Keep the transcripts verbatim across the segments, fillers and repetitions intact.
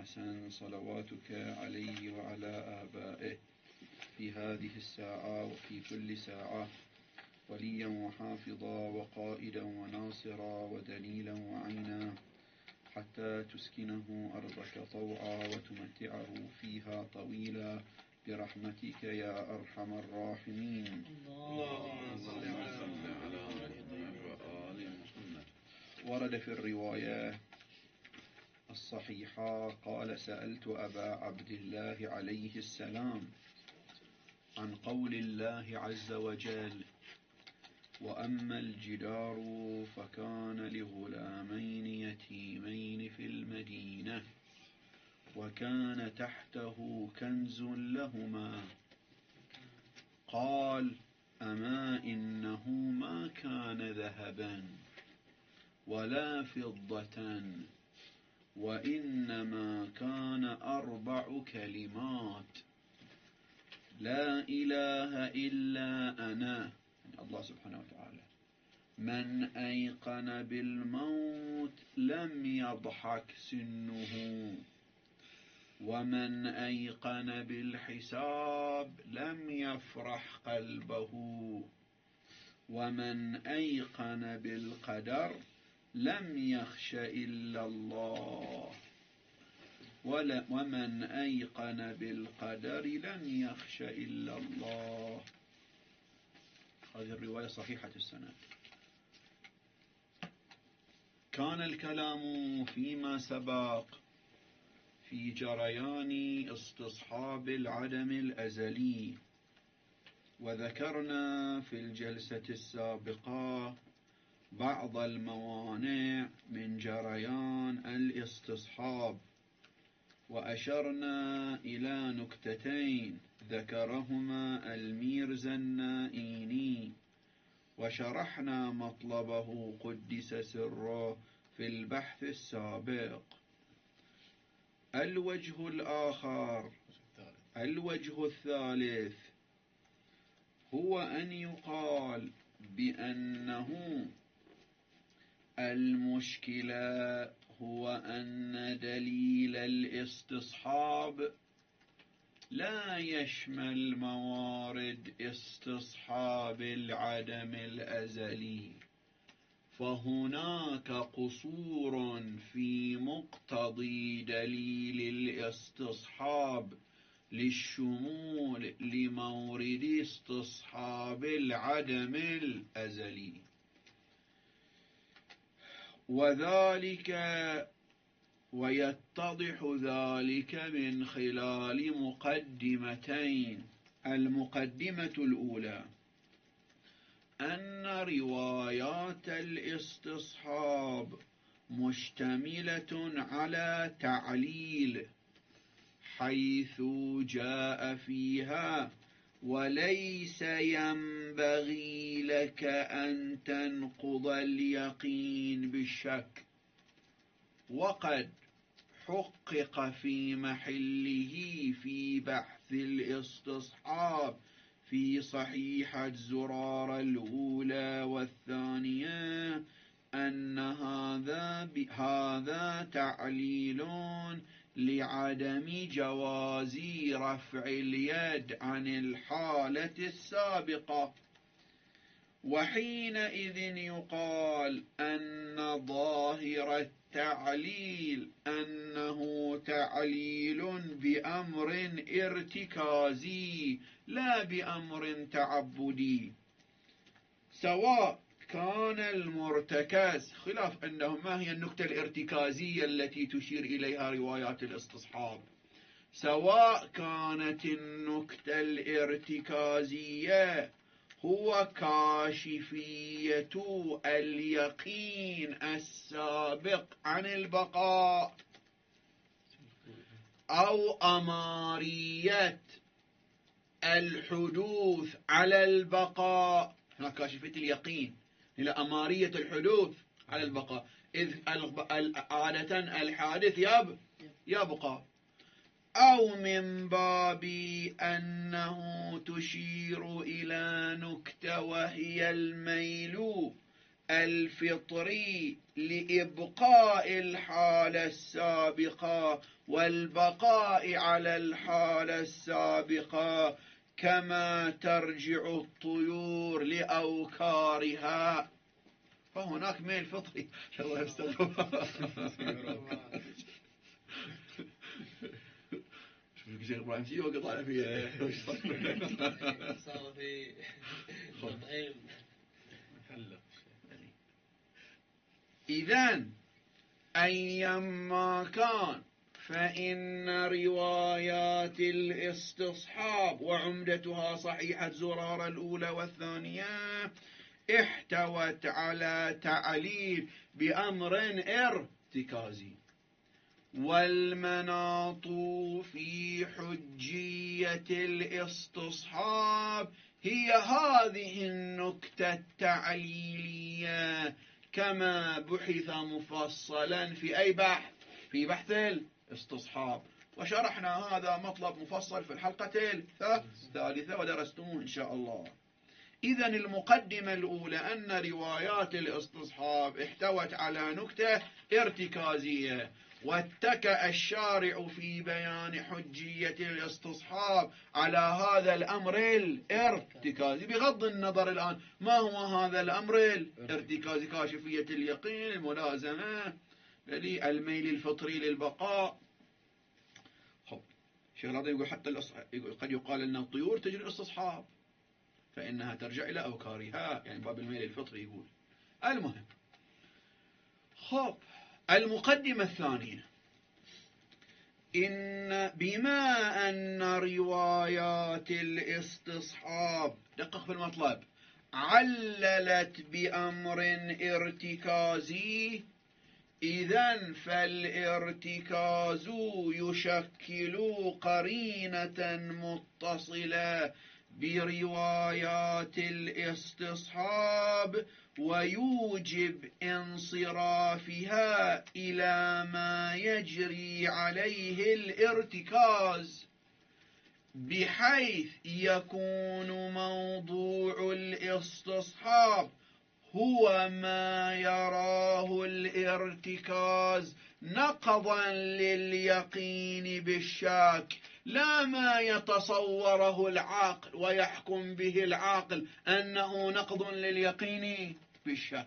الحسن صلواتك عليه وعلى آبائه في هذه الساعة وفي كل ساعة وليا وحافظا وقائدا وناصرا ودليلا وعينا حتى تسكنه أرضك طوعا وتمتعه فيها طويلا برحمتك يا أرحم الراحمين. اللهم صل على محمد وآل محمد. ورد في الرواية الصحيحة قال: سألت أبا عبد الله عليه السلام عن قول الله عز وجل: وأما الجدار فكان لغلامين يتيمين في المدينة وكان تحته كنز لهما. قال: أما إنه ما كان ذهبا ولا فضة وإنما كان أربع كلمات: لا إله إلا أنا، الله سبحانه وتعالى، من أيقن بالموت لم يضحك سنه، ومن أيقن بالحساب لم يفرح قلبه، ومن أيقن بالقدر لم يخش إلا الله، ومن أيقن بالقدر لم يخش إلا الله. هذه الرواية صحيحة السند. كان الكلام فيما سبق في جريان استصحاب العدم الأزلي، وذكرنا في الجلسة السابقة بعض الموانع من جريان الاستصحاب، وأشرنا إلى نكتتين ذكرهما الميرزا النائيني، وشرحنا مطلبه قدس سره في البحث السابق. الوجه الآخر، الوجه الثالث، هو أن يقال بأنه المشكلة هو أن دليل الاستصحاب لا يشمل موارد استصحاب العدم الأزلي، فهناك قصور في مقتضي دليل الاستصحاب للشمول لمورد استصحاب العدم الأزلي، وذلك ويتضح ذلك من خلال مقدمتين. المقدمة الأولى أن روايات الاستصحاب مشتملة على تعليل، حيث جاء فيها: وليس ينبغي لك أن تنقض اليقين بالشك، وقد حقق في محله في بحث الاستصحاب في صحيحة زرارة الأولى والثانية أن هذا هذا تعليل لعدم جواز رفع اليد عن الحالة السابقة، وحينئذ يقال أن ظاهر التعليل أنه تعليل بأمر ارتكازي لا بأمر تعبدي، سواء كان المرتكز خلاف أنه ما هي النكتة الارتكازية التي تشير إليها روايات الاستصحاب، سواء كانت النكتة الارتكازية هو كاشفية اليقين السابق عن البقاء، أو أمارية الحدوث على البقاء. هناك كاشفية اليقين إلى أمارية الحدوث على البقاء، إذ عادة الحادث يبقى، أو من باب أنه تشير إلى نكتة وهي الميل الفطري لإبقاء الحالة السابقة والبقاء على الحالة السابقة كما ترجع الطيور لأوكارها. فهناك ميل فطري. الله يستغفر. شوف شيخ ابراهيم شيء وقت طالع فيه صار في تضعيم. إذن أيما كان فإن روايات الاستصحاب وعمدتها صحيحة زرارة الأولى والثانية احتوت على تعليل بأمر ارتكازي، والمناط في حجية الاستصحاب هي هذه النكتة التعليلية كما بحث مفصلا في أي بحث؟ في بحث الاستصحاب، وشرحنا هذا مطلب مفصل في الحلقة الثالثة ودرستموه إن شاء الله. إذن المقدمة الأولى أن روايات الاستصحاب احتوت على نكتة ارتكازية، واتكأ الشارع في بيان حجية الاستصحاب على هذا الأمر الارتكازي، بغض النظر الآن ما هو هذا الأمر الارتكازي: كاشفية اليقين، الملازمة، الميل الفطري للبقاء. خب شيخ العظيم يقول حتى قد يقال أن الطيور تجري الاستصحاب فإنها ترجع إلى أوكارها، يعني باب الميل الفطري يقول. المهم، خب المقدمة الثانية: إن بما أن روايات الاستصحاب، دقق في المطلب، عللت بأمر ارتكازي، إذن فالارتكاز يشكل قرينة متصلة بروايات الاستصحاب ويوجب انصرافها إلى ما يجري عليه الارتكاز، بحيث يكون موضوع الاستصحاب هو ما يراه الارتكاز نقضا لليقين بالشك، لا ما يتصوره العقل ويحكم به العقل أنه نقض لليقين بالشك.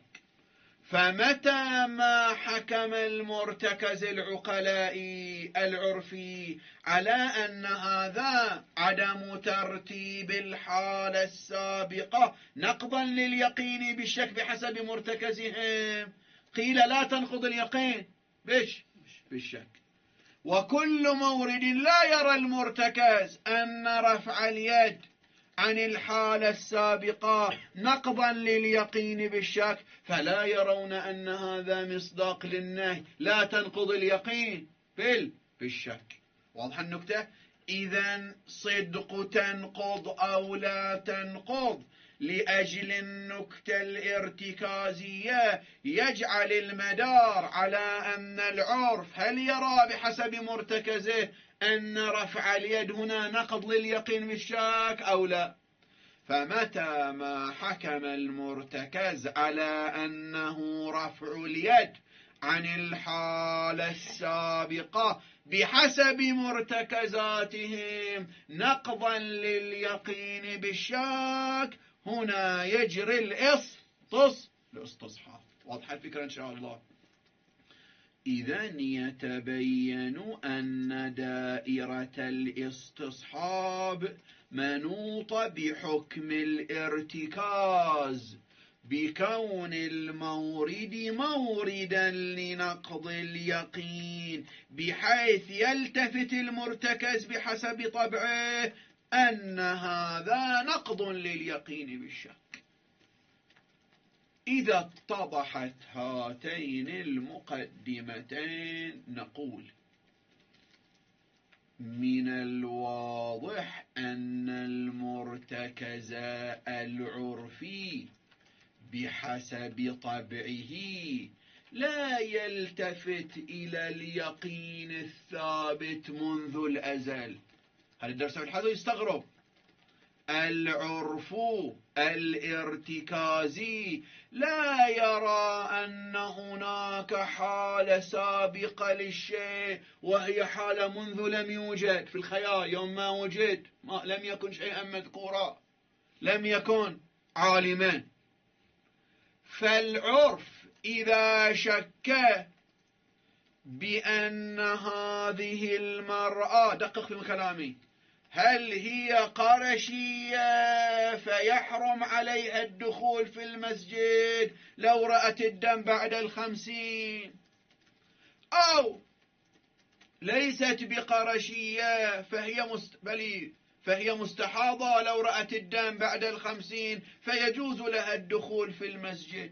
فمتى ما حكم المرتكز العقلائي العرفي على أن هذا عدم ترتيب الحالة السابقة نقضا لليقين بالشك بحسب مرتكزهم، قيل لا تنقض اليقين بش بالشك. وكل مورد لا يرى المرتكز أن رفع اليد عن الحالة السابقة نقضا لليقين بالشك، فلا يرون أن هذا مصداق للنهي لا تنقض اليقين بالشك. واضح النكتة؟ إذن صدق تنقض أو لا تنقض لأجل النكتة الارتكازية يجعل المدار على أن العرف هل يرى بحسب مرتكزه أن رفع اليد هنا نقض لليقين بالشك أو لا. فمتى ما حكم المرتكز على أنه رفع اليد عن الحالة السابقة بحسب مرتكزاتهم نقضا لليقين بالشك، هنا يجري الاستصحاب. واضح الفكرة إن شاء الله؟ إذن يتبين أن دائرة الاستصحاب منوطة بحكم الارتكاز بكون المورد موردا لنقض اليقين، بحيث يلتفت المرتكز بحسب طبعه أن هذا نقض لليقين بالشك. إذا اتضحت هاتين المقدمتين نقول: من الواضح أن المرتكز العرفي بحسب طبعه لا يلتفت إلى اليقين الثابت منذ الأزل. هل الدرس الحذو يستغرب العرف الارتكازي لا يرى أن هناك حالة سابقة للشيء وهي حالة منذ لم يوجد في الخيال، يوم ما وجد ما لم يكن شيئا مذكورا، لم يكن عالما. فالعرف إذا شك بأن هذه المرأة، دقق في كلامي، هل هي قرشية فيحرم عليها الدخول في المسجد لو رأت الدم بعد الخمسين، أو ليست بقرشية فهي مستقبلي فهي مستحاضة لو رأت الدم بعد الخمسين فيجوز لها الدخول في المسجد.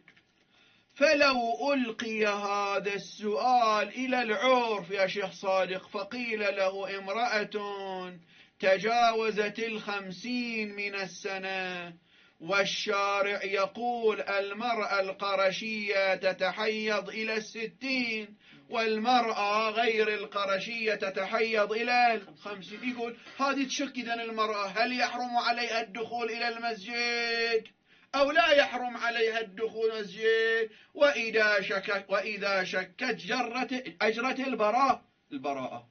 فلو ألقي هذا السؤال إلى العرف يا شيخ صادق فقيل له امرأة تجاوزت الخمسين من السنة والشارع يقول المرأة القرشية تتحيض إلى الستين والمرأة غير القرشية تتحيض إلى الخمسين، يقول هذه تشك إذن المرأة هل يحرم عليها الدخول إلى المسجد أو لا يحرم عليها الدخول المسجد؟ وإذا شكت وإذا شكت جرت أجرت البراء البراءة.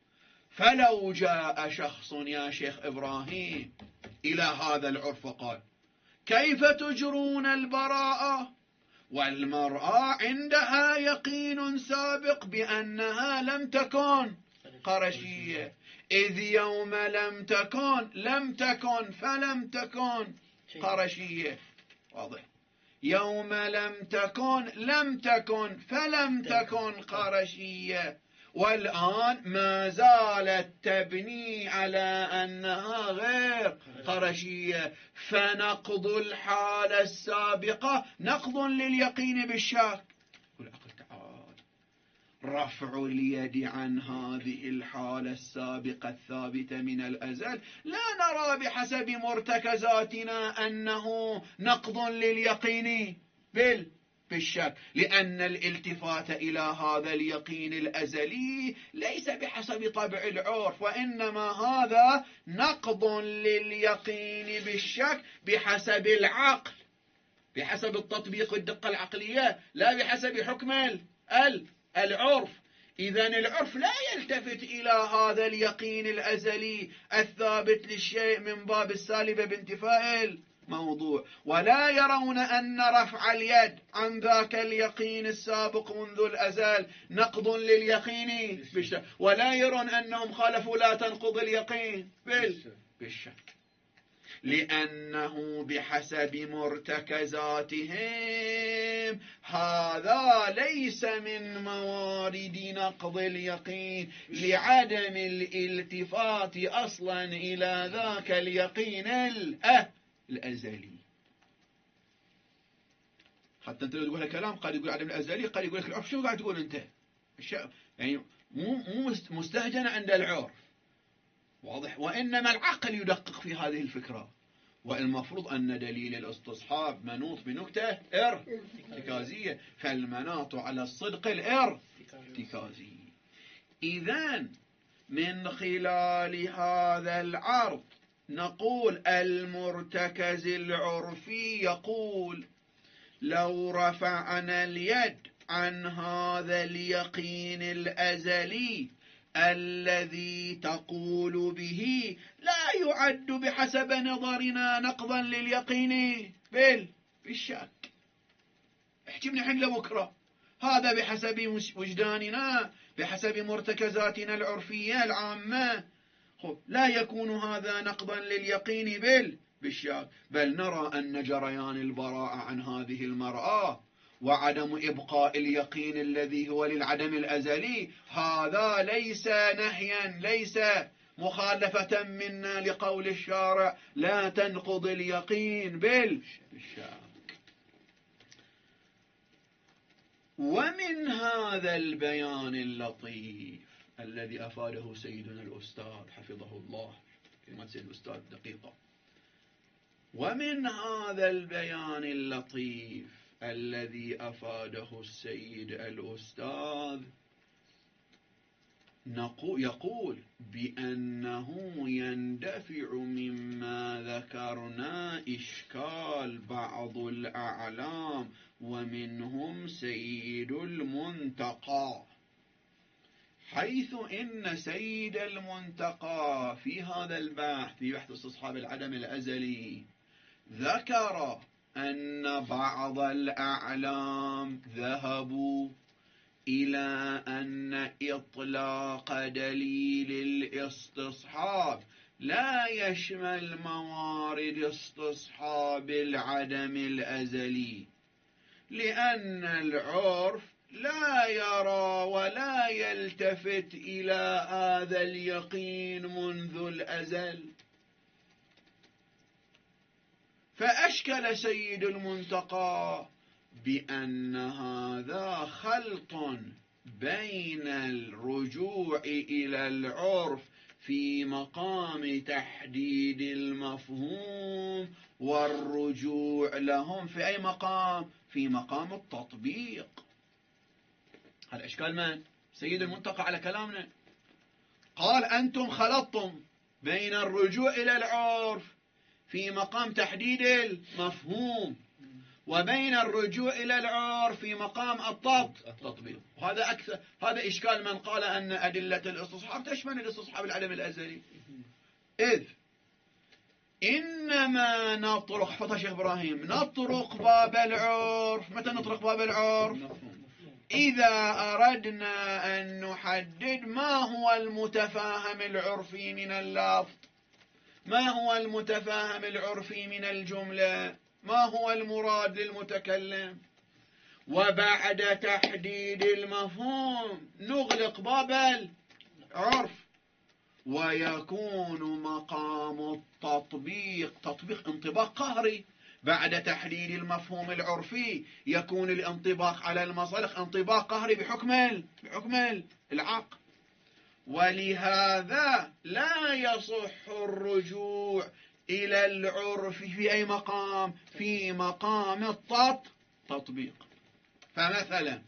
فلو جاء شخص يا شيخ إبراهيم إلى هذا العرف وقال كيف تجرون البراءة والمرأة عندها يقين سابق بأنها لم تكن قرشية، إذ يوم لم تكن لم تكن فلم تكن قرشية، واضح؟ يوم لم تكن لم تكن فلم تكن قرشية، والآن ما زالت تبني على أنها غير قرشية، فنقض الحالة السابقة نقض لليقين بالشك. والعقل تعال رفع اليد عن هذه الحالة السابقة الثابتة من الأزل لا نرى بحسب مرتكزاتنا أنه نقض لليقين بل بالشك، لأن الالتفات إلى هذا اليقين الأزلي ليس بحسب طبع العرف، وإنما هذا نقض لليقين بالشك بحسب العقل، بحسب التطبيق والدقة العقلية، لا بحسب حكم العرف. إذن العرف لا يلتفت إلى هذا اليقين الأزلي الثابت للشيء من باب السالبة بانتفاء الموضوع، ولا يرون أن رفع اليد عن ذاك اليقين السابق منذ الأزل نقض لليقين بالشك، ولا يرون أنهم خالفوا لا تنقض اليقين بالشك، لأنه بحسب مرتكزاتهم هذا ليس من موارد نقض اليقين لعدم الالتفات أصلا إلى ذاك اليقين الأزلي. حتى أنت لو تقول كلام قد يقول عدم الأزلي، قد يقول لك العرف شو قاعد تقول أنت، يعني مو مستهجن عند العرف، واضح؟ وإنما العقل يدقق في هذه الفكرة، والمفروض أن دليل الاستصحاب منوط بنكتة ارتكازية، فالمناط على الصدق الارتكازي. إذن من خلال هذا العرض نقول المرتكز العرفي يقول لو رفعنا اليد عن هذا اليقين الأزلي الذي تقول به لا يعد بحسب نظرنا نقضا لليقين بل بالشك. احكي من الحين لبكرة، هذا بحسب وجداننا بحسب مرتكزاتنا العرفية العامة، خب لا يكون هذا نقضا لليقين بل بالشك، بل نرى أن جريان البراءة عن هذه المرأة وعدم إبقاء اليقين الذي هو للعدم الأزلي هذا ليس نهيا، ليس مخالفة منا لقول الشارع لا تنقض اليقين بالشك. ومن هذا البيان اللطيف الذي أفاده سيدنا الأستاذ حفظه الله، كلمة سيد الأستاذ دقيقة، ومن هذا البيان اللطيف الذي أفاده السيد الأستاذ يقول بأنه يندفع مما ذكرنا إشكال بعض الأعلام ومنهم سيد المنتقى، حيث إن سيد المنتقى في هذا البحث في بحث استصحاب العدم الأزلي ذكر أن بعض الأعلام ذهبوا إلى أن إطلاق دليل الاستصحاب لا يشمل موارد استصحاب العدم الأزلي، لأن العرف لا يرى ولا يلتفت إلى هذا اليقين منذ الأزل. فأشكل سيد المنتقى بأن هذا خلط بين الرجوع إلى العرف في مقام تحديد المفهوم والرجوع لهم في أي مقام؟ في مقام التطبيق. هذا إشكال من؟ سيد المنتقى على كلامنا. قال أنتم خلطتم بين الرجوع إلى العرف في مقام تحديد المفهوم وبين الرجوع إلى العرف في مقام التطبيق. وهذا أكثر، هذا إشكال من قال أن أدلة الاستصحاب تشمل الاستصحاب العدم الأزلي، إذ إنما نطرق، حفظها شيخ إبراهيم، نطرق باب العرف. متى نطرق باب العرف؟ إذا أردنا أن نحدد ما هو المتفاهم العرفي من اللفظ، ما هو المتفاهم العرفي من الجملة، ما هو المراد للمتكلم. وبعد تحديد المفهوم نغلق باب العرف، ويكون مقام التطبيق تطبيق انطباق قهري. بعد تحديد المفهوم العرفي يكون الانطباق على المصالح انطباق قهري بحكم بحكم العقل. ولهذا لا يصح الرجوع إلى العرف في أي مقام؟ في مقام التطبيق. فمثلا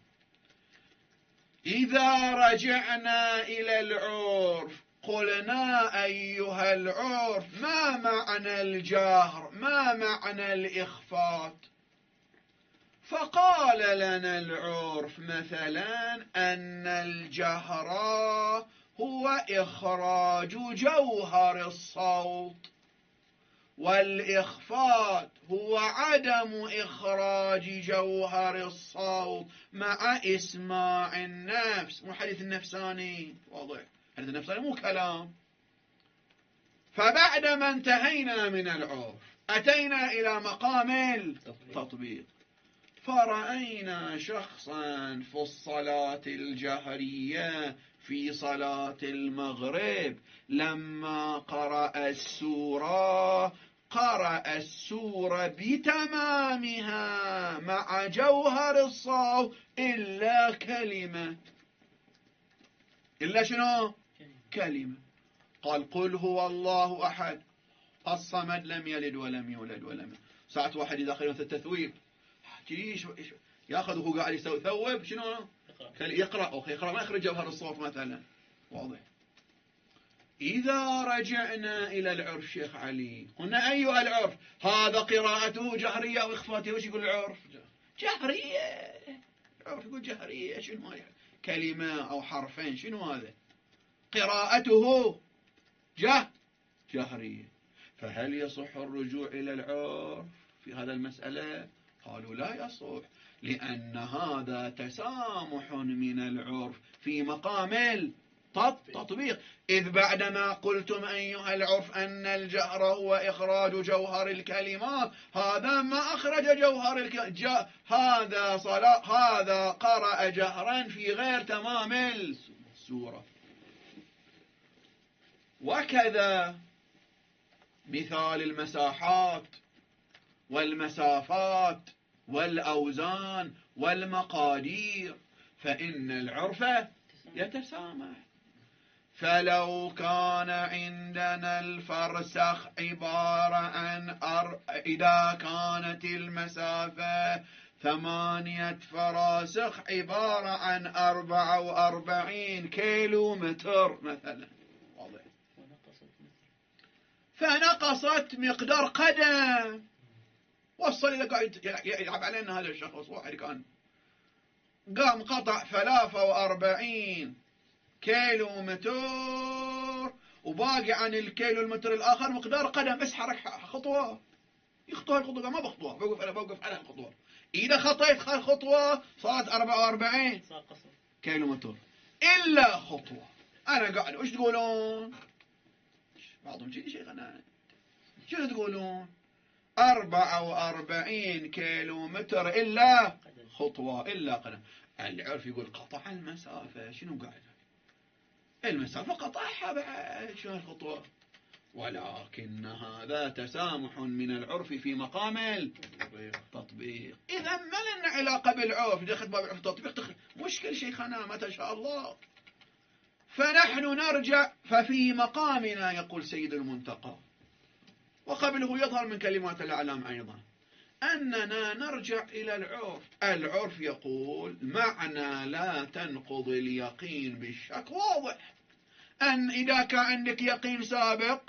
إذا رجعنا إلى العرف قلنا أيها العرف ما معنى الجهر، ما معنى الإخفاء؟ فقال لنا العرف مثلا أن الجهر هو إخراج جوهر الصوت، والإخفاء هو عدم إخراج جوهر الصوت مع إسماع النفس. مو حديث النفساني، واضح، حديث النفساني مو كلام. فبعدما انتهينا من العرف أتينا إلى مقام التطبيق، فرأينا شخصا في الصلاة الجهرية في صلاة المغرب لما قرأ السورة قرأ السورة بتمامها مع جوهر الصوت إلا كلمة. إلا شنو؟ كلمة. قال قل هو الله أحد الصمد لم يلد ولم يولد ولم. ساعة واحد إذا خيرا التثويب ياخذ وهو قاعد يسوي ثوب شنو؟ يقرأ أو يقرأ ما يخرج جوهر الصوت مثلا، واضح. إذا رجعنا إلى العرف شيخ علي قلنا أيها العرف هذا قراءته جهرية أو إخفاته؟ وش يقول العرف؟ جهرية. العرف يقول جهرية. شنو هذا؟ كلمة أو حرفين، شنو هذا؟ قراءته جه جهرية. فهل يصح الرجوع إلى العرف في هذا المسألة؟ قالوا لا يصح، لأن هذا تسامح من العرف في مقام التطبيق. إذ بعدما قلتم أيها العرف أن الجهر هو إخراج جوهر الكلمات، هذا ما أخرج جوهر الكلمات، هذا صلاة، هذا قرأ جهرا في غير تمام السورة. وكذا مثال المساحات والمسافات والأوزان والمقادير، فإن العرف يتسامح. فلو كان عندنا الفرسخ عبارة عن أر... إذا كانت المسافة ثمانية فراسخ عبارة عن أربعة وأربعين كيلو متر مثلا. واضح. فنقصت مقدار قدم. وصل إلى قاعد يلعب علينا هذا الشخص. واحد كان قام قطع ثلاثة وأربعين كيلو متر وباقي عن الكيلو المتر الآخر مقدار قدم، بس حرك خطوة يخطوها الخطوة ما بخطوها، بوقف أنا بوقف على الخطوة. إذا خطيت خطوة صارت أربعة وأربعين كيلو متر إلا خطوة. أنا قاعد وش تقولون؟ بعضهم شيء شيخنا شو تقولون؟ أربعة وأربعين كيلو متر إلا خطوة إلا قدم. العرف يقول قطع المسافة. شنو قاعد المسافة قطعها بعد شنو الخطوة؟ ولكن هذا تسامح من العرف في مقام التطبيق. إذا ما لنا علاقة بالعرف، دخل باب العرف التطبيق مشكل شيخنا ما شاء الله. فنحن نرجع ففي مقامنا يقول سيد المنتقى، وقبله يظهر من كلمات الأعلام أيضا، أننا نرجع إلى العرف. العرف يقول معنى لا تنقض اليقين بالشك واضح، أن إذا كان عندك يقين سابق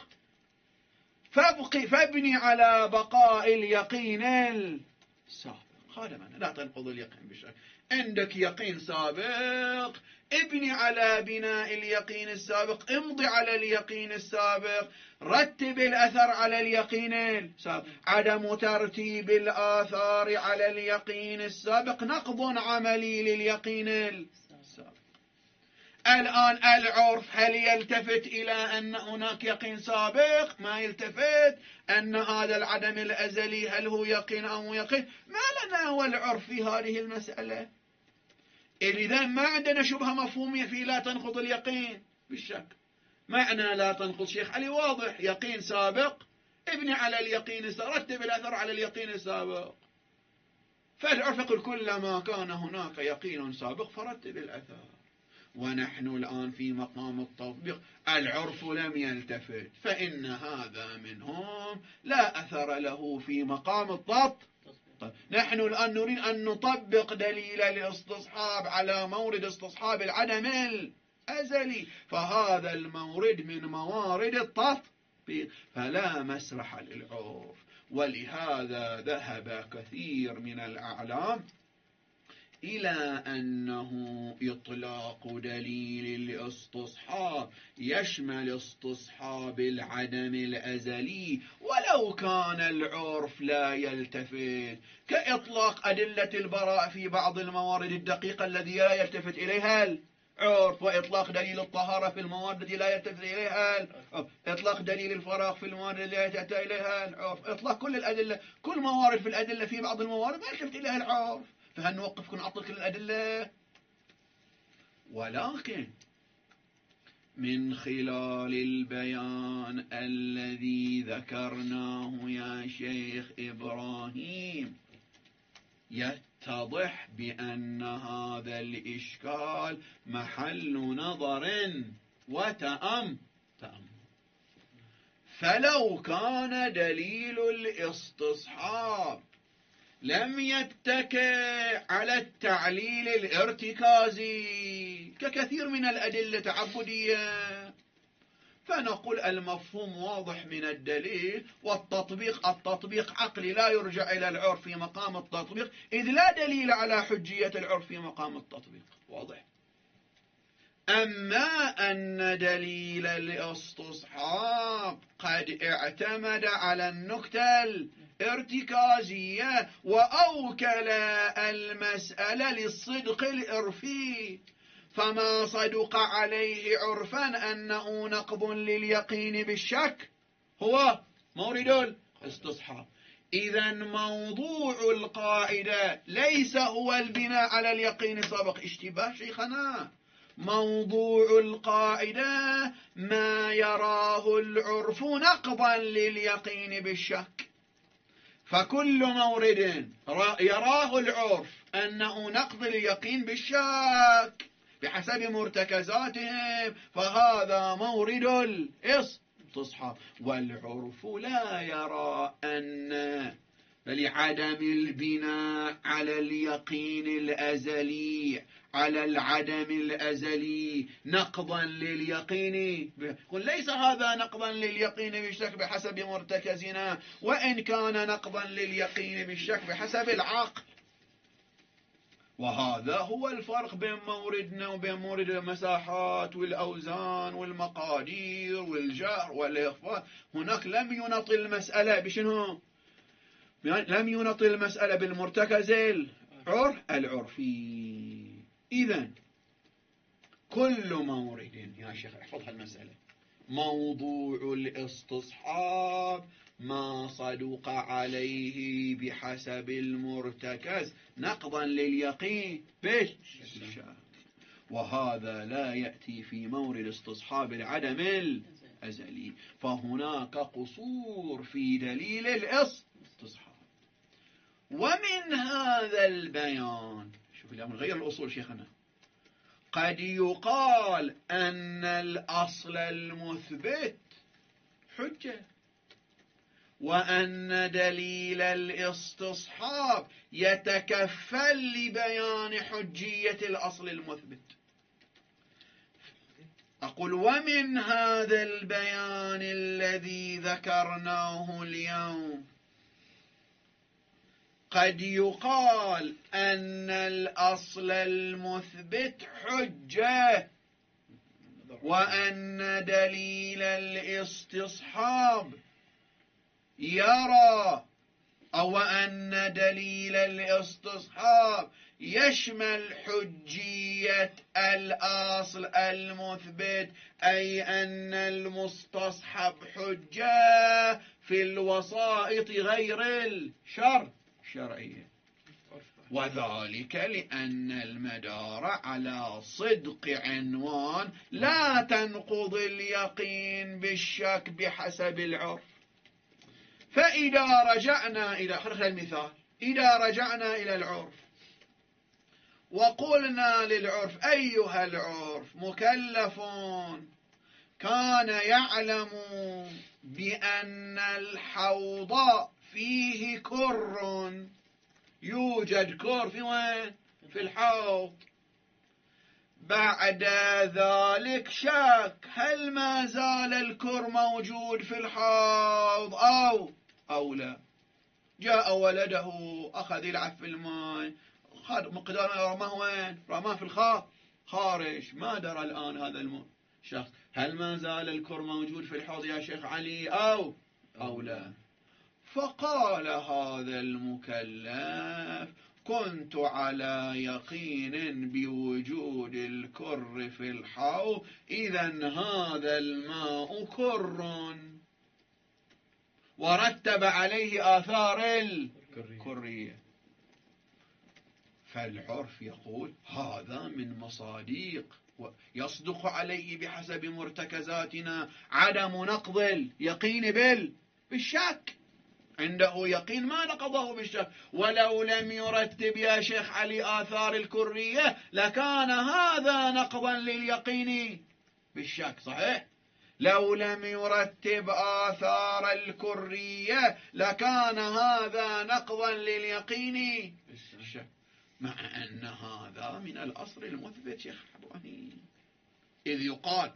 فابقي فابني على بقاء اليقين السابق. هذا معنى لا تنقض اليقين بالشك. عندك يقين سابق ابني على بناء اليقين السابق، امضي على اليقين السابق، رتب الأثر على اليقين السابق. عدم ترتيب الآثار على اليقين السابق نقض عملي لليقين السابق. الآن العرف هل يلتفت إلى أن هناك يقين سابق؟ ما يلتفت. أن هذا العدم الأزلي هل هو يقين أو يقين؟ ما لنا والعرف في هذه المسألة. إذن ما عندنا شبهة مفهومية في لا تنقض اليقين بالشك. معنى لا تنقض شيخ علي واضح، يقين سابق ابني على اليقين السابق، رتب الأثر على اليقين السابق. فالعرف يقول كلما كان هناك يقين سابق فرتب الأثر. ونحن الآن في مقام التطبيق، العرف لم يلتفت، فإن هذا منهم لا أثر له في مقام التطبيق. طيب. نحن الآن نريد أن نطبق دليل الاستصحاب على مورد استصحاب العدم الأزلي، فهذا المورد من موارد التطبيق، فلا مسرح للعرف. ولهذا ذهب كثير من الأعلام إلى أنه إطلاق دليل الاستصحاب يشمل استصحاب العدم الأزلي ولو كان العرف لا يلتفت، كإطلاق أدلة البراء في بعض الموارد الدقيقة الذي لا يلتفت إليها العرف، وإطلاق دليل الطهارة في الموارد التي لا يلتفت إليها العرف، إطلاق دليل الفراغ في الموارد التي لا يلتفت إليها العرف، إطلاق كل الأدلة، كل موارد في الأدلة في بعض الموارد ما يلتفت إليها العرف. فهل نوقف كن أطلق الأدلة؟ ولكن من خلال البيان الذي ذكرناه يا شيخ إبراهيم يتضح بأن هذا الإشكال محل نظر وتأم تأم. فلو كان دليل الاستصحاب لم يتكئ على التعليل الارتكازي ككثير من الأدلة التعبدية، فنقول المفهوم واضح من الدليل، والتطبيق التطبيق عقلي لا يرجع إلى العرف في مقام التطبيق، إذ لا دليل على حجية العرف في مقام التطبيق. واضح. أما أن دليل الاستصحاب قد اعتمد على النكتة الارتكازية وأوكل المسألة للصدق العرفي، فما صدق عليه عرفا أنه نقض لليقين بالشك هو مورد الاستصحاب. إذن موضوع القاعدة ليس هو البناء على اليقين السابق. اشتباه شيخنا. موضوع القاعدة ما يراه العرف نقضا لليقين بالشك، فكل مورد يراه العرف أنه نقض اليقين بالشك بحسب مرتكزاتهم فهذا مورد الاستصحاب. والعرف لا يرى أن لعدم البناء على اليقين الأزلي على العدم الأزلي نقضا لليقين. قل ليس هذا نقضا لليقين بالشك بحسب مرتكزنا، وإن كان نقضا لليقين بالشك بحسب العقل. وهذا هو الفرق بين موردنا وبين مورد المساحات والأوزان والمقادير والجار والإخفاء. هناك لم ينط المسألة بشنو؟ لم ينط المسألة بالمرتكز العرف العرفي. إذن كل مورد يا شيخ احفظ هالمسألة، موضوع الاستصحاب ما صدق عليه بحسب المرتكز نقضا لليقين بالشك، وهذا لا يأتي في مورد استصحاب العدم الأزلي، فهناك قصور في دليل الاستصحاب. ومن هذا البيان شوف اليوم نغير الأصول شيخنا، قد يقال أن الأصل المثبت حجة، وأن دليل الاستصحاب يتكفل لبيان حجية الأصل المثبت. أقول ومن هذا البيان الذي ذكرناه اليوم قد يقال أن الأصل المثبت حجة، وأن دليل الاستصحاب يرى أو أن دليل الاستصحاب يشمل حجية الأصل المثبت، أي أن المستصحب حجة في الوسائط غير الشرع شرعية، وذلك لأن المدار على صدق عنوان لا تنقض اليقين بالشك بحسب العرف. فإذا رجعنا إلى خلق المثال، إذا رجعنا إلى العرف وقلنا للعرف أيها العرف مكلف كان يعلم بأن الحوض فيه كر، يوجد كر في وين؟ في الحوض. بعد ذلك شك هل ما زال الكر موجود في الحوض أو أو لا. جاء ولده أخذ يلعب في الماء، خذ مقدار رماه وين؟ رماه في الخاء خارج. ما درى الآن هذا الشخص هل ما زال الكر موجود في الحوض يا شيخ علي أو أو لا. فقال هذا المكلف كنت على يقين بوجود الكر في الحوض، إذن هذا الماء كر، ورتب عليه آثار الكرية. فالعرف يقول هذا من مصادق يصدق عليه بحسب مرتكزاتنا عدم نقض اليقين بال بالشك، عنده يقين ما نقضه بالشك. ولو لم يرتب يا شيخ علي آثار الكرية لكان هذا نقضا لليقين بالشك، صحيح؟ لو لم يرتب آثار الكرية لكان هذا نقضا لليقين بالشك، مع أن هذا من الأصل المثبت شيخ إبراهيم. إذ يقال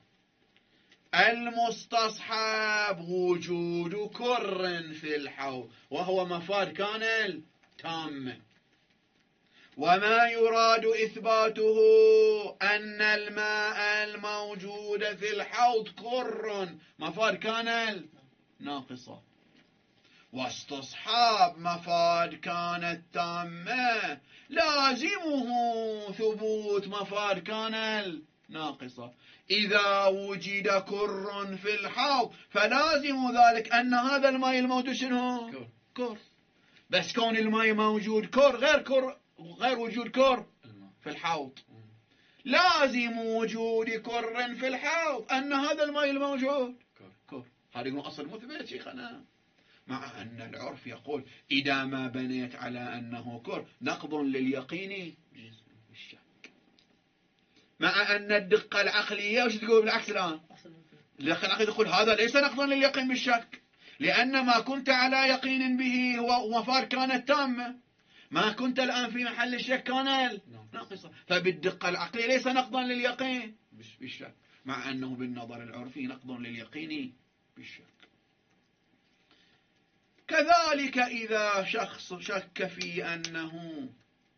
المستصحب وجود كر في الحوض، وهو مفاد كان تام، وما يراد إثباته أن الماء الموجود في الحوض كر، مفاد كان ناقصة. واستصحاب مفاد كانت تامة، لازمه ثبوت مفاد كان ناقصة. إذا وجد كر في الحوض فلازم ذلك أن هذا الماء الموجود شنو؟ كر. بس كون الماء موجود كر غير كر غير وجود كر في الحوض. لازم وجود كر في الحوض أن هذا الماء الموجود كر. هذا يقول أصل مثبت شيخنا، مع أن العرف يقول إذا ما بنيت على أنه كر نقض لليقين بالشك، مع أن الدقة العقلية وش تقول بالعكس الآن؟ الدقة العقلية تقول هذا ليس نقضا لليقين بالشك، لأن ما كنت على يقين به ومفار كانت تامة، ما كنت الآن في محل الشك كان ناقصة، فبالدقة العقلية ليس نقضا لليقين بالشك، مع أنه بالنظر العرفي نقض لليقين بالشك. كذلك إذا شخص شك في أنه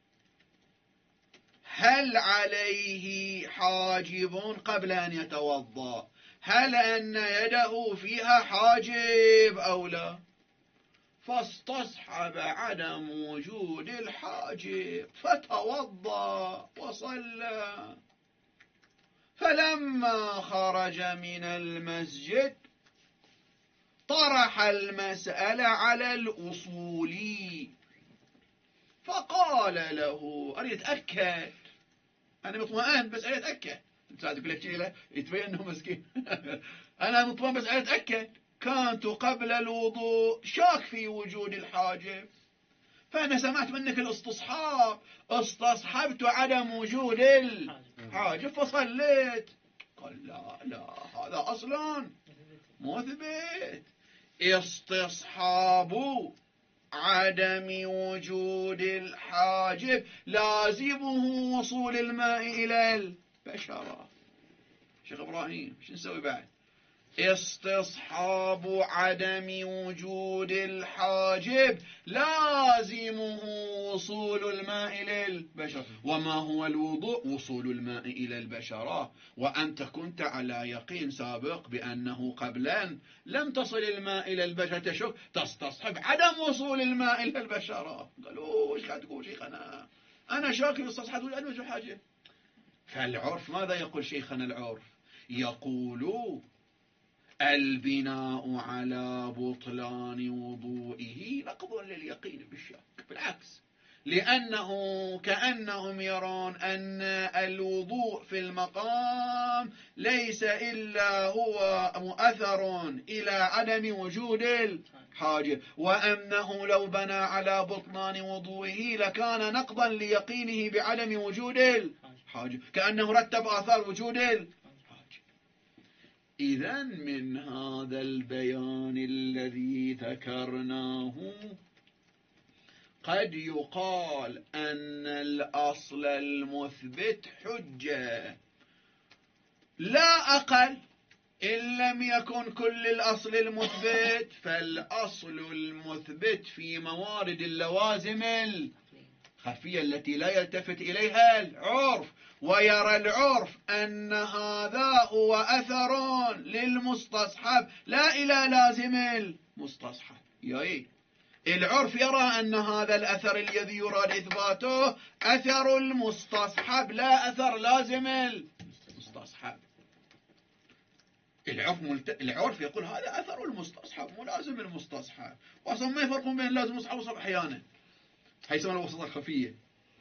هل عليه حاجب قبل أن يتوضأ، هل أن يده فيها حاجب أو لا، فاستصحب عدم وجود الحاجب فتوضأ وصلى، فلما خرج من المسجد طرح المسألة على الأصولي فقال له أريد أتأكد، أنا مطمئن بس أريد أتأكد، تساعدك لك شيء يتبين أنه مسكين أنا مطمئن بس أريد أتأكد، كنت قبل الوضوء شاك في وجود الحاجب، فأنا سمعت منك الاستصحاب، استصحبت عدم وجود الحاجب فصليت. قال لا لا، هذا أصلا مثبت، استصحاب عدم وجود الحاجب لازمه وصول الماء إلى البشرة. شيخ إبراهيم شو نسوي بعد؟ استصحاب عدم وجود الحاجب لازمه وصول الماء إلى البشرة. وما هو الوضوء؟ وصول الماء إلى البشرة، وأنت كنت على يقين سابق بأنه قبلا لم تصل الماء إلى البشرة، تشك تستصحب عدم وصول الماء إلى البشرة. قالوا إيش قاعد تقول شيخنا؟ أنا شاكر استصحب عدم وجود الحاجب. فالعرف ماذا يقول شيخنا؟ العرف يقول البناء على بطلان وضوئه نقض لليقين بالشك، بالعكس، لأنه كأنهم يرون أن الوضوء في المقام ليس إلا هو مؤثر إلى عدم وجود الحاجة، وأنه لو بنى على بطلان وضوئه لكان نقضا ليقينه بعدم وجود الحاجة، كأنه رتب آثار وجود الحاجة. إذن من هذا البيان الذي ذكرناه قد يقال أن الأصل المثبت حجة لا أقل، إن لم يكن كل الأصل المثبت فالأصل المثبت في موارد اللوازم الخفية التي لا يلتفت إليها العرف، ويرى العرف أن هذا هو أثر للمستصحب لا إلى لازم المستصحب. يعني العرف يرى أن هذا الأثر الذي يراد إثباته أثر المستصحب لا أثر لازم المستصحب. العرف, ملت... العرف يقول هذا أثر المستصحب مو لازم المستصحب، وأصلا ما يفرقون بين لازم المستصحب وصب أحيانا، هي يسمى الوسطة الخفية.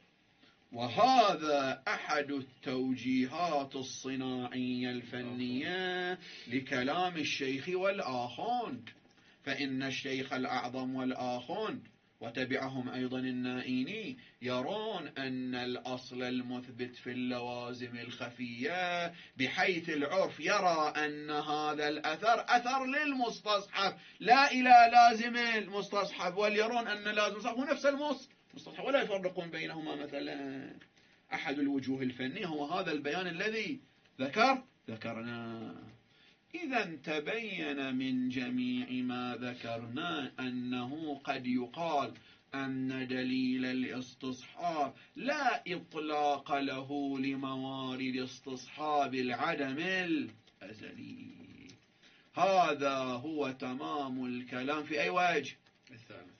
وهذا أحد التوجيهات الصناعية الفنية لكلام الشيخ والآخوند، فإن الشيخ الأعظم والآخوند وتبعهم أيضا النائيني يرون أن الأصل المثبت في اللوازم الخفية، بحيث العرف يرى أن هذا الأثر أثر للمستصحب لا إلى لازم المستصحب، وليرون أن لازم المستصحب هو نفس المستصحب ولا يفرقون بينهما. مثلا أحد الوجوه الفنية هو هذا البيان الذي ذكر ذكرناه. إذا تبين من جميع ما ذكرنا أنه قد يقال أن دليل الاستصحاب لا إطلاق له لموارد استصحاب العدم الأزلي. هذا هو تمام الكلام في أي وجه؟ الثالث.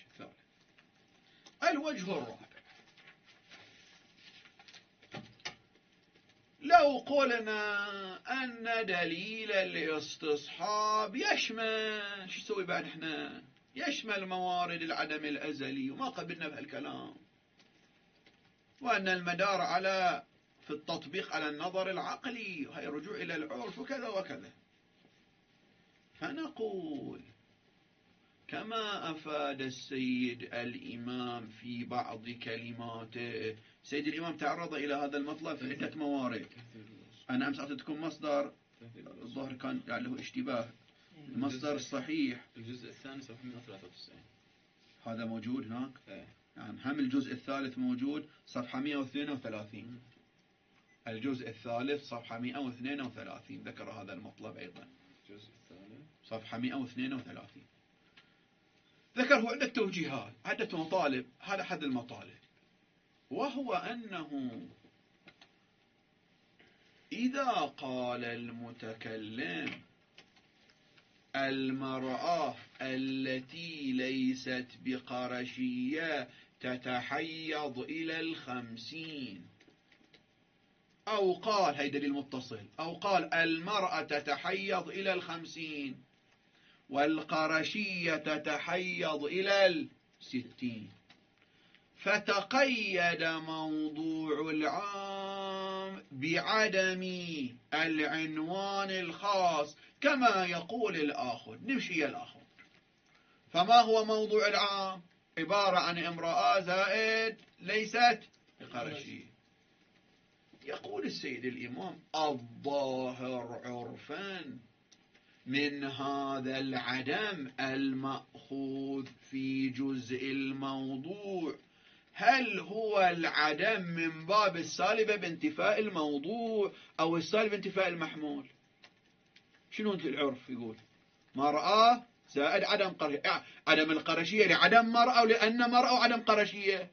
الوجه الرابع، لو قلنا أن دليل الاستصحاب يشمل شو يسوي بعد احنا؟ يشمل موارد العدم الأزلي، وما قبلنا بهالكلام، وأن المدار على في التطبيق على النظر العقلي وهي رجوع إلى العرف وكذا وكذا. فنقول كما أفاد السيد الإمام في بعض كلماته، سيد الإمام تعرض إلى هذا المطلب في عدة موارد. أنا أمس أعطيتكم مصدر الظاهر كان له اشتباه المصدر الصحيح الجزء الثاني صفحة مئة وثلاثة وتسعين. هذا موجود هناك. ايه. يعني هم الجزء الثالث موجود صفحة مئة واثنين وثلاثين. الجزء الثالث صفحة مئة واثنين وثلاثين ذكر هذا المطلب أيضا. الجزء الثالث صفحة مئة واثنين وثلاثين ذكر هو عدة توجيهات، عدة مطالب. هذا أحد المطالب، وهو أنه إذا قال المتكلم المرأة التي ليست بقرشية تتحيض إلى الخمسين، أو قال هي دليل متصل، أو قال المرأة تتحيض إلى الخمسين والقرشية تتحيض إلى الستين، فتقيد موضوع العام بعدم العنوان الخاص كما يقول الآخر. نمشي الآخر. فما هو موضوع العام؟ عبارة عن امرأة زائد ليست بقرشية. يقول السيد الإمام الظاهر عرفا من هذا العدم المأخوذ في جزء الموضوع، هل هو العدم من باب السالبة بانتفاء الموضوع أو السالبة بانتفاء المحمول؟ شنو انت العرف يقول؟ مرأة زائد عدم قرشية. عدم القرشية لعدم مرأة ولأن مرأة وعدم قرشية.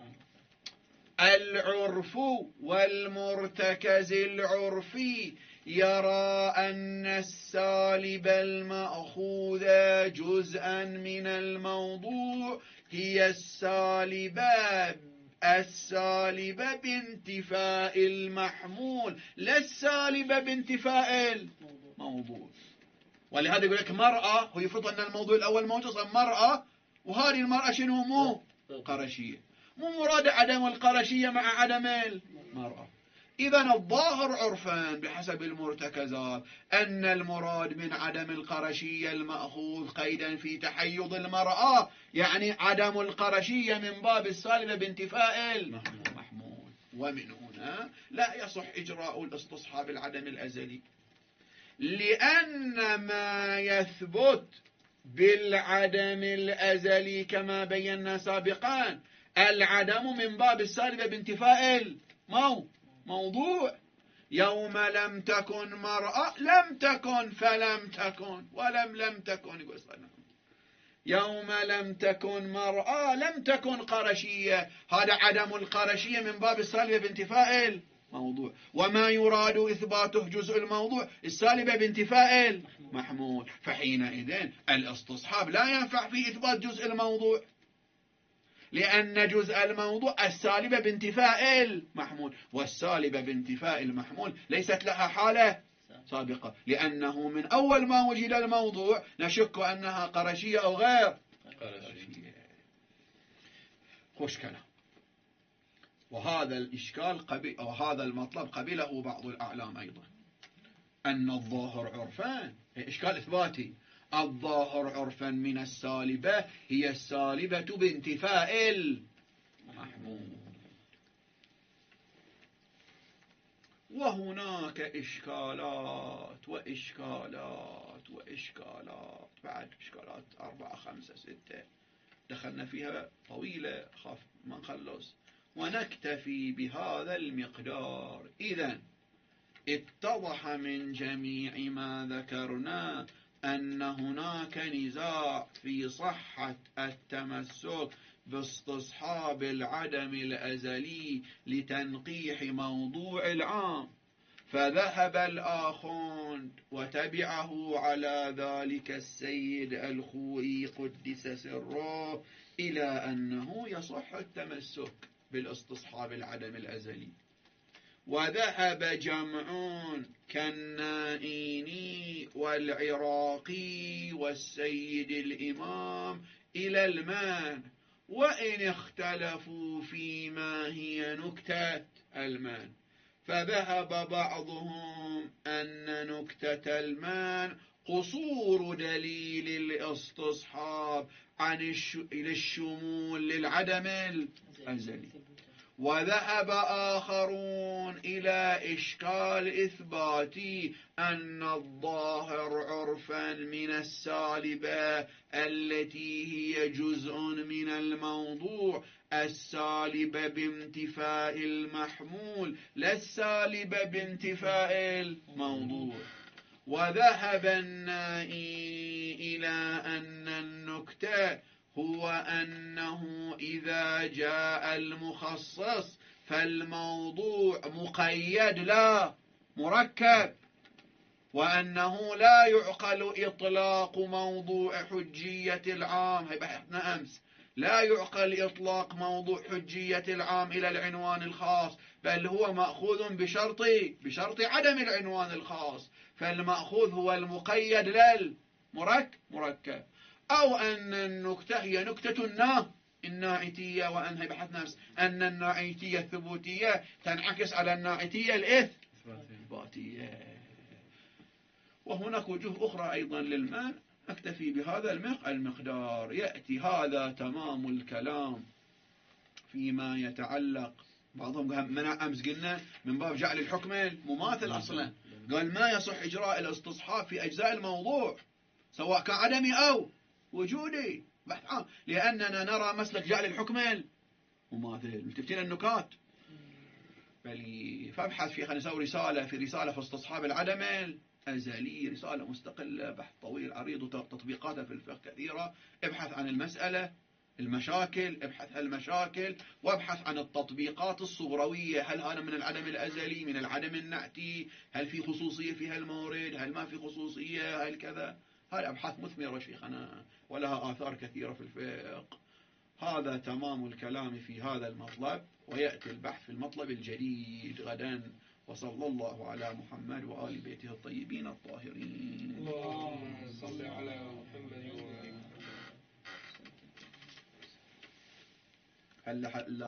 العرف والمرتكز العرفي يرى أن السالب المأخوذ جزءا من الموضوع هي السالبة السالبة بانتفاء المحمول لا السالبة بانتفاء الموضوع. ولهذا يقول لك مرأة، هو يفرض أن الموضوع الأول موجود مرأة، وهذه المرأة شنو مو قرشية. مو مراد عدم القرشية مع عدم المرأة. إذن الظاهر عرفا بحسب المرتكزات أن المراد من عدم القرشية المأخوذ قيدا في تحيض المرأة، يعني عدم القرشية من باب السالبة بانتفاء المحمول. ومن هنا لا يصح إجراء الاستصحاب العدم الأزلي، لأن ما يثبت بالعدم الأزلي كما بينا سابقا العدم من باب السالبة بانتفاء المو موضوع. يوم لم تكن مرأة لم تكن فلم تكن ولم لم تكن. يقول يوم لم تكن مرأة لم تكن قرشية، هذا عدم القرشية من باب السالبة بانتفاء الموضوع. وما يراد إثباته جزء الموضوع السالبة بانتفاء المحمول، فحينئذ الاستصحاب لا ينفع في إثبات جزء الموضوع، لأن جزء الموضوع السالبة بانتفاء المحمول، والسالبة بانتفاء المحمول ليست لها حالة سابقة، لأنه من أول ما وجد الموضوع نشك أنها قرشية أو غير قرشية. خوش كلام. وهذا الإشكال قبل أو هذا المطلب قبله بعض الأعلام أيضا، أن الظاهر عرفان إشكال إثباتي. الظاهر عرفا من السالبة هي السالبة بانتفاء المحمول. وهناك إشكالات وإشكالات وإشكالات بعد إشكالات أربعة خمسة ستة دخلنا فيها طويلة، خاف ما نخلص، ونكتفي بهذا المقدار. إذن اتضح من جميع ما ذكرنا أن هناك نزاع في صحة التمسك باستصحاب العدم الأزلي لتنقيح موضوع العام، فذهب الآخوند وتبعه على ذلك السيد الخوئي قدس سره إلى أنه يصح التمسك بالاستصحاب العدم الأزلي. وذهب جمعون كالنائيني والعراقي والسيد الإمام إلى المانع، وإن اختلفوا فيما هي نكتة المانع، فذهب بعضهم أن نكتة المانع قصور دليل الاستصحاب عن الشمول للعدم الأزلي، وذهب آخرون إلى إشكال إثباتي أن الظاهر عرفا من السالبة التي هي جزء من الموضوع، السالبة بانتفاء المحمول لا السالبة بانتفاء الموضوع. وذهب النائي إلى أن النكتة هو أنه إذا جاء المخصص فالموضوع مقيد لا مركب، وأنه لا يعقل إطلاق موضوع حجية العام، هي بحثنا أمس، لا يعقل إطلاق موضوع حجية العام إلى العنوان الخاص، بل هو مأخوذ بشرط بشرط عدم العنوان الخاص، فالمأخوذ هو المقيد للمركب. أو أن النكتة هي نكتة النا الناعتية، وأنها بحثنا أمس أن الناعتية الثبوتية تنعكس على الناعتية الإثباتية. وهناك وجوه أخرى أيضا للمنع، نكتفي بهذا المقدار. يأتي هذا تمام الكلام فيما يتعلق، بعضهم منع أمس قلنا من باب جعل الحكم المماثل أصلا، قال ما يصح إجراء الاستصحاب في أجزاء الموضوع سواء كان عدمي أو وجودي، بحث عام، لأننا نرى مسلك جعل الحكم المماثل. ملتفتين النكات بل فابحث في، خلينا نسوي رسالة في رسالة في استصحاب العدم الأزلي، رسالة مستقلة، بحث طويل عريض وتطبيقاتها في الفقه كثيرة. ابحث عن المسألة، المشاكل، ابحث عن المشاكل وابحث عن التطبيقات الصغروية، هل هذا من العدم الأزلي، من العدم النعتي، هل في خصوصية في هالمورد، هل ما في خصوصية، هل كذا. هذه أبحاث مثمرة شيخنا ولها آثار كثيرة في الفقه. هذا تمام الكلام في هذا المطلب، ويأتي البحث في المطلب الجديد غدا. وصلى الله على محمد وآل بيته الطيبين الطاهرين. اللهم صل على محمد وآل محمد. هل